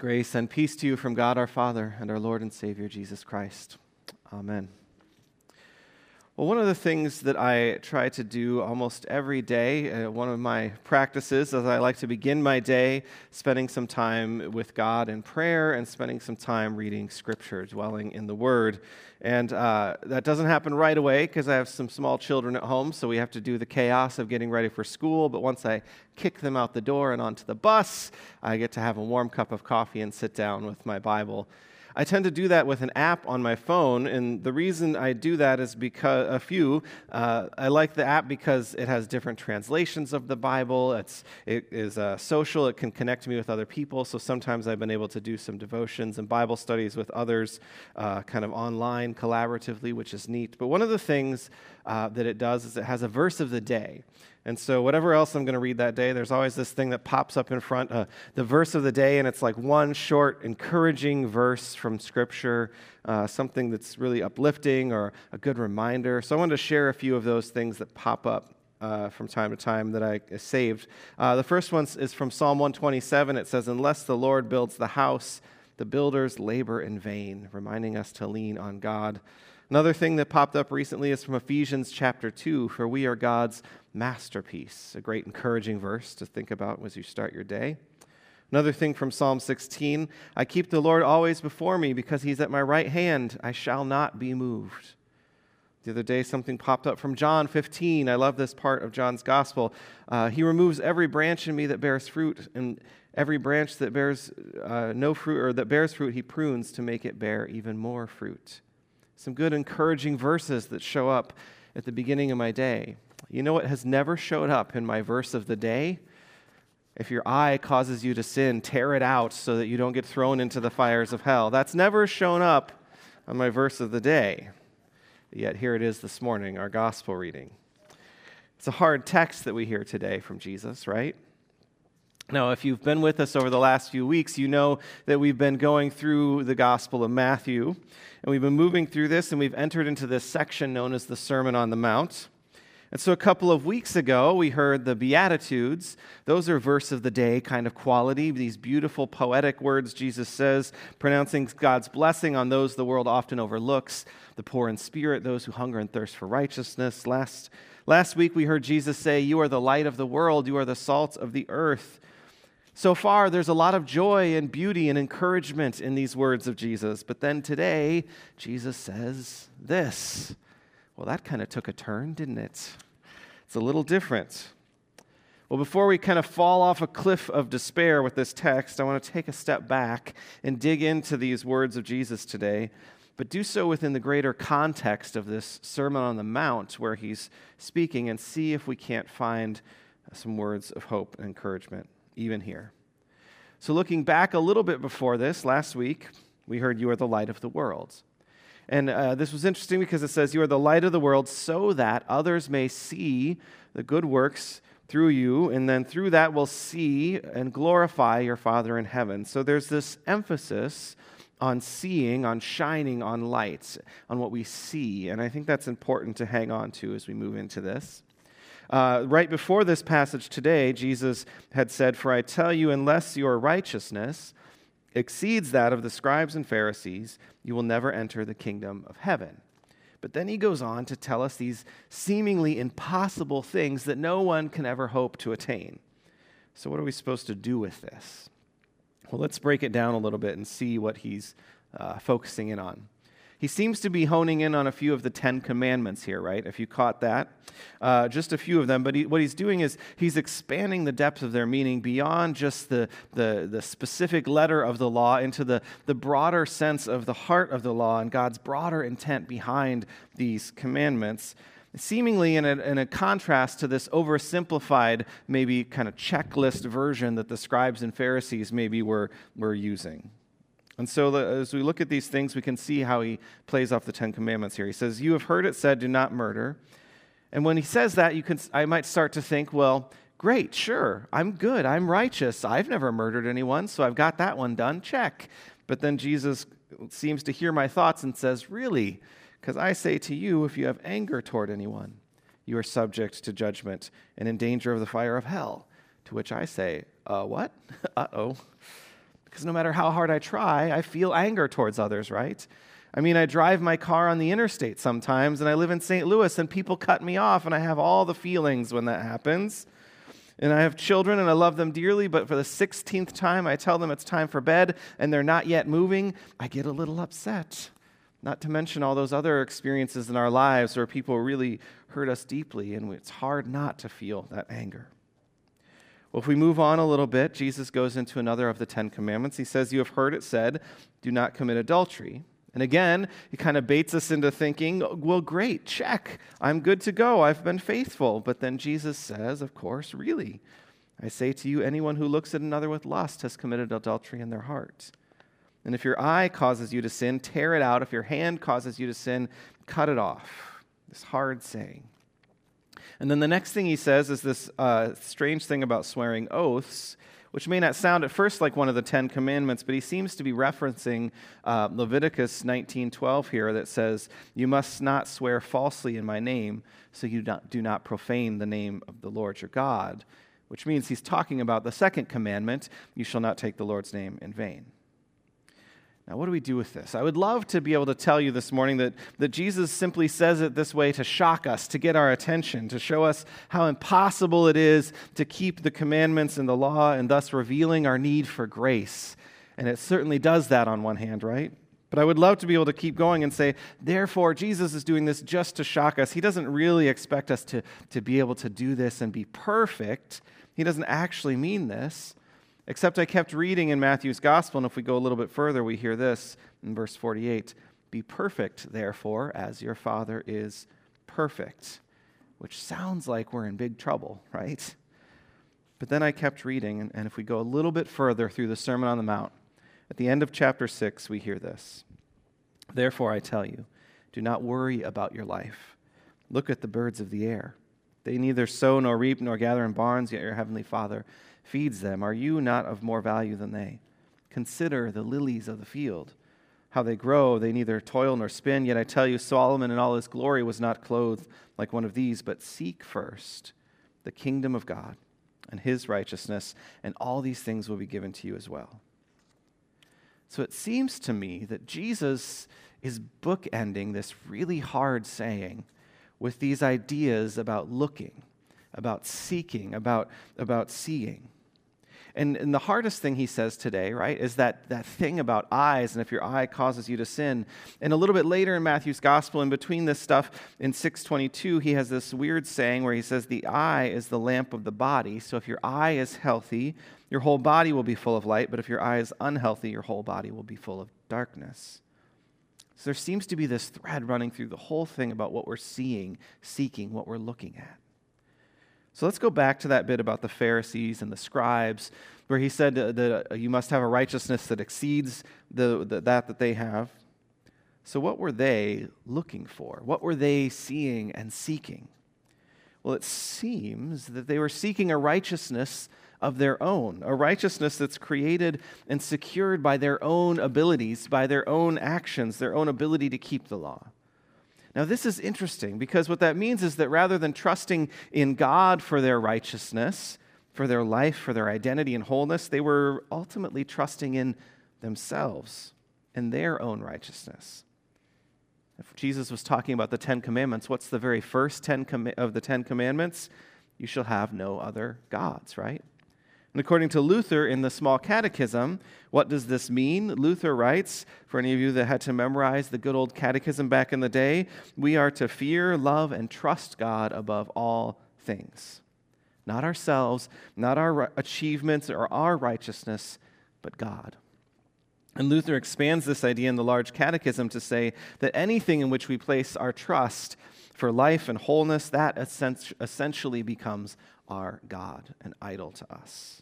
Grace and peace to you from God our Father and our Lord and Savior Jesus Christ. Amen. Well, one of the things that I try to do almost every day, one of my practices, is I like to begin my day spending some time with God in prayer and spending some time reading Scripture, dwelling in the Word. And that doesn't happen right away because I have some small children at home, so we have to do the chaos of getting ready for school. But once I kick them out the door and onto the bus, I get to have a warm cup of coffee and sit down with my Bible. I tend to do that with an app on my phone, and the reason I do that is because I like the app because it has different translations of the Bible. It is social. It can connect me with other people, so sometimes I've been able to do some devotions and Bible studies with others kind of online, collaboratively, which is neat. But one of the things that it does is it has a verse of the day. And so whatever else I'm going to read that day, there's always this thing that pops up in front, the verse of the day, and it's like one short, encouraging verse from Scripture, something that's really uplifting or a good reminder. So I wanted to share a few of those things that pop up from time to time that I saved. The first one is from Psalm 127. It says, "Unless the Lord builds the house, the builders labor in vain," reminding us to lean on God. Another thing that popped up recently is from Ephesians chapter 2, "For we are God's masterpiece," a great encouraging verse to think about as you start your day. Another thing from Psalm 16, "I keep the Lord always before me because he's at my right hand. I shall not be moved." The other day, something popped up from John 15. I love this part of John's gospel. "He removes every branch in me that bears fruit, and every branch that bears no fruit or that bears fruit, he prunes to make it bear even more fruit." Some good encouraging verses that show up at the beginning of my day. You know what has never showed up in my verse of the day? If your eye causes you to sin, tear it out so that you don't get thrown into the fires of hell. That's never shown up on my verse of the day. Yet here it is this morning, our gospel reading. It's a hard text that we hear today from Jesus, right? Now, if you've been with us over the last few weeks, you know that we've been going through the Gospel of Matthew, and we've been moving through this, and we've entered into this section known as the Sermon on the Mount. And so a couple of weeks ago, we heard the Beatitudes. Those are verse of the day kind of quality, these beautiful poetic words Jesus says, pronouncing God's blessing on those the world often overlooks, the poor in spirit, those who hunger and thirst for righteousness. Last week, we heard Jesus say, "You are the light of the world, you are the salt of the earth." So far, there's a lot of joy and beauty and encouragement in these words of Jesus. But then today, Jesus says this. Well, that kind of took a turn, didn't it? It's a little different. Well, before we kind of fall off a cliff of despair with this text, I want to take a step back and dig into these words of Jesus today, but do so within the greater context of this Sermon on the Mount where he's speaking, and see if we can't find some words of hope and encouragement even here. So looking back a little bit before this, last week, we heard you are the light of the world. And this was interesting because it says you are the light of the world so that others may see the good works through you, and then through that will see and glorify your Father in heaven. So there's this emphasis on seeing, on shining, on lights, on what we see. And I think that's important to hang on to as we move into this. Right before this passage today, Jesus had said, "For I tell you, unless your righteousness exceeds that of the scribes and Pharisees, you will never enter the kingdom of heaven." But then he goes on to tell us these seemingly impossible things that no one can ever hope to attain. So what are we supposed to do with this? Well, let's break it down a little bit and see what he's focusing in on. He seems to be honing in on a few of the 10 commandments here, right? If you caught that, just a few of them. But what he's doing is he's expanding the depth of their meaning beyond just the specific letter of the law into the broader sense of the heart of the law and God's broader intent behind these commandments, seemingly in a contrast to this oversimplified, maybe kind of checklist version that the scribes and Pharisees maybe were using. And so as we look at these things, we can see how he plays off the 10 Commandments here. He says, "You have heard it said, 'Do not murder.'" And when he says that, I might start to think, well, great, sure, I'm good, I'm righteous. I've never murdered anyone, so I've got that one done, check. But then Jesus seems to hear my thoughts and says, "Really? Because I say to you, if you have anger toward anyone, you are subject to judgment and in danger of the fire of hell." To which I say, what? Uh-oh. Because no matter how hard I try, I feel anger towards others, right? I mean, I drive my car on the interstate sometimes, and I live in St. Louis, and people cut me off, and I have all the feelings when that happens. And I have children, and I love them dearly, but for the 16th time, I tell them it's time for bed, and they're not yet moving. I get a little upset. Not to mention all those other experiences in our lives where people really hurt us deeply, and it's hard not to feel that anger. Well, if we move on a little bit, Jesus goes into another of the 10 commandments. He says, "You have heard it said, do not commit adultery." And again, he kind of baits us into thinking, well, great, check. I'm good to go. I've been faithful. But then Jesus says, of course, really, I say to you, anyone who looks at another with lust has committed adultery in their heart. And if your eye causes you to sin, tear it out. If your hand causes you to sin, cut it off. This hard saying. And then the next thing he says is this strange thing about swearing oaths, which may not sound at first like one of the 10 commandments, but he seems to be referencing Leviticus 19:12 here that says, "You must not swear falsely in my name, so you do not profane the name of the Lord your God," which means he's talking about the second commandment, "You shall not take the Lord's name in vain." Now, what do we do with this? I would love to be able to tell you this morning that Jesus simply says it this way to shock us, to get our attention, to show us how impossible it is to keep the commandments and the law, and thus revealing our need for grace. And it certainly does that on one hand, right? But I would love to be able to keep going and say, therefore, Jesus is doing this just to shock us. He doesn't really expect us to be able to do this and be perfect. He doesn't actually mean this. Except I kept reading in Matthew's gospel, and if we go a little bit further, we hear this in verse 48. "Be perfect, therefore, as your Father is perfect," which sounds like we're in big trouble, right? But then I kept reading, and if we go a little bit further through the Sermon on the Mount, at the end of chapter 6, we hear this. "Therefore, I tell you, do not worry about your life. Look at the birds of the air. They neither sow nor reap nor gather in barns, yet your heavenly Father feeds them. Are you not of more value than they? Consider the lilies of the field, how they grow. They neither toil nor spin. Yet I tell you, Solomon in all his glory was not clothed like one of these. But seek first the kingdom of God and his righteousness, and all these things will be given to you as well." So it seems to me that Jesus is bookending this really hard saying with these ideas about looking, about seeking, about seeing. And the hardest thing he says today, right, is that thing about eyes, and if your eye causes you to sin. And a little bit later in Matthew's gospel, in between this stuff, in 6:22, he has this weird saying where he says, the eye is the lamp of the body. So if your eye is healthy, your whole body will be full of light. But if your eye is unhealthy, your whole body will be full of darkness. So there seems to be this thread running through the whole thing about what we're seeing, seeking, what we're looking at. So let's go back to that bit about the Pharisees and the scribes, where he said that you must have a righteousness that exceeds that they have. So what were they looking for? What were they seeing and seeking? Well, it seems that they were seeking a righteousness of their own, a righteousness that's created and secured by their own abilities, by their own actions, their own ability to keep the law. Now, this is interesting because what that means is that rather than trusting in God for their righteousness, for their life, for their identity and wholeness, they were ultimately trusting in themselves and their own righteousness. If Jesus was talking about the 10 commandments, what's the very first of the 10 commandments? You shall have no other gods, right? And according to Luther in the Small Catechism, what does this mean? Luther writes, for any of you that had to memorize the good old catechism back in the day, we are to fear, love, and trust God above all things. Not ourselves, not our achievements or our righteousness, but God. And Luther expands this idea in the Large Catechism to say that anything in which we place our trust for life and wholeness, that essentially becomes our God, an idol to us.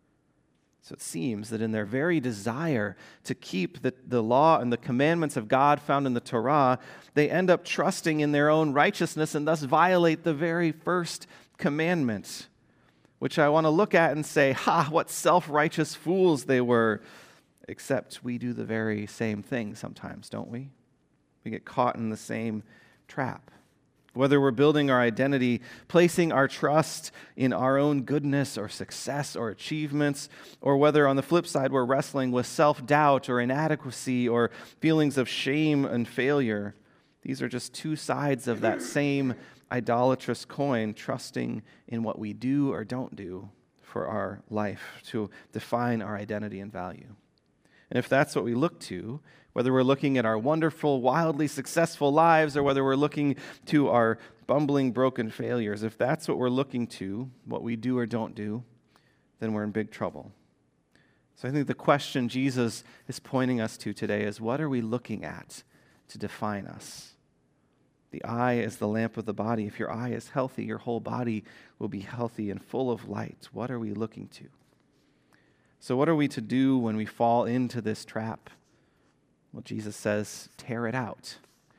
So it seems that in their very desire to keep the law and the commandments of God found in the Torah, they end up trusting in their own righteousness and thus violate the very first commandment, which I want to look at and say, what self-righteous fools they were. Except we do the very same thing sometimes, don't we? We get caught in the same trap. Whether we're building our identity, placing our trust in our own goodness or success or achievements, or whether on the flip side we're wrestling with self-doubt or inadequacy or feelings of shame and failure, these are just two sides of that same idolatrous coin, trusting in what we do or don't do for our life to define our identity and value. And if that's what we look to, whether we're looking at our wonderful, wildly successful lives, or whether we're looking to our bumbling, broken failures, if that's what we're looking to, what we do or don't do, then we're in big trouble. So I think the question Jesus is pointing us to today is, what are we looking at to define us? The eye is the lamp of the body. If your eye is healthy, your whole body will be healthy and full of light. What are we looking to? So what are we to do when we fall into this trap? Well, Jesus says, tear it out.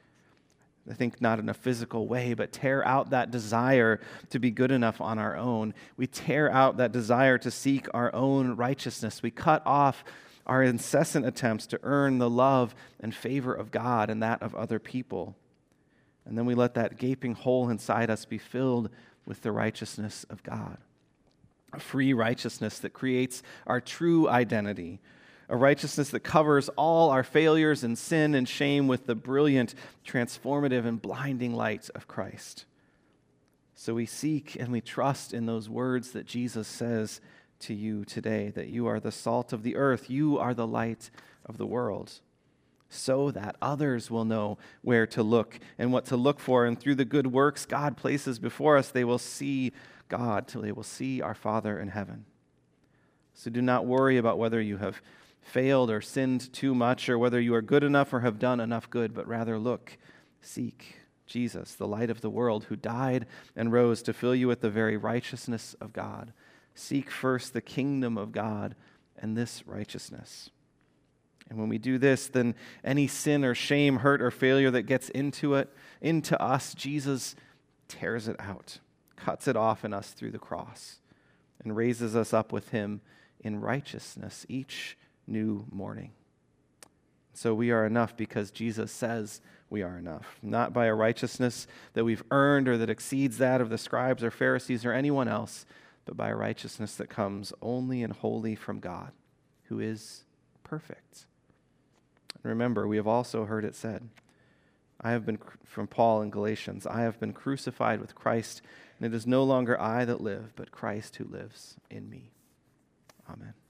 I think not in a physical way, but tear out that desire to be good enough on our own. We tear out that desire to seek our own righteousness. We cut off our incessant attempts to earn the love and favor of God and that of other people. And then we let that gaping hole inside us be filled with the righteousness of God. A free righteousness that creates our true identity. A righteousness that covers all our failures and sin and shame with the brilliant, transformative, and blinding light of Christ. So we seek and we trust in those words that Jesus says to you today, that you are the salt of the earth, you are the light of the world, so that others will know where to look and what to look for. And through the good works God places before us, they will see God, till they will see our Father in heaven. So do not worry about whether you have failed or sinned too much, or whether you are good enough or have done enough good, but rather look, seek Jesus, the light of the world, who died and rose to fill you with the very righteousness of God. Seek first the kingdom of God and this righteousness. And when we do this, then any sin or shame, hurt or failure that gets into us, Jesus tears it out, cuts it off in us through the cross, and raises us up with him in righteousness each new morning. So we are enough because Jesus says we are enough, not by a righteousness that we've earned or that exceeds that of the scribes or Pharisees or anyone else, but by a righteousness that comes only and wholly from God, who is perfect. Remember, we have also heard it said, from Paul in Galatians, I have been crucified with Christ, and it is no longer I that live, but Christ who lives in me. Amen.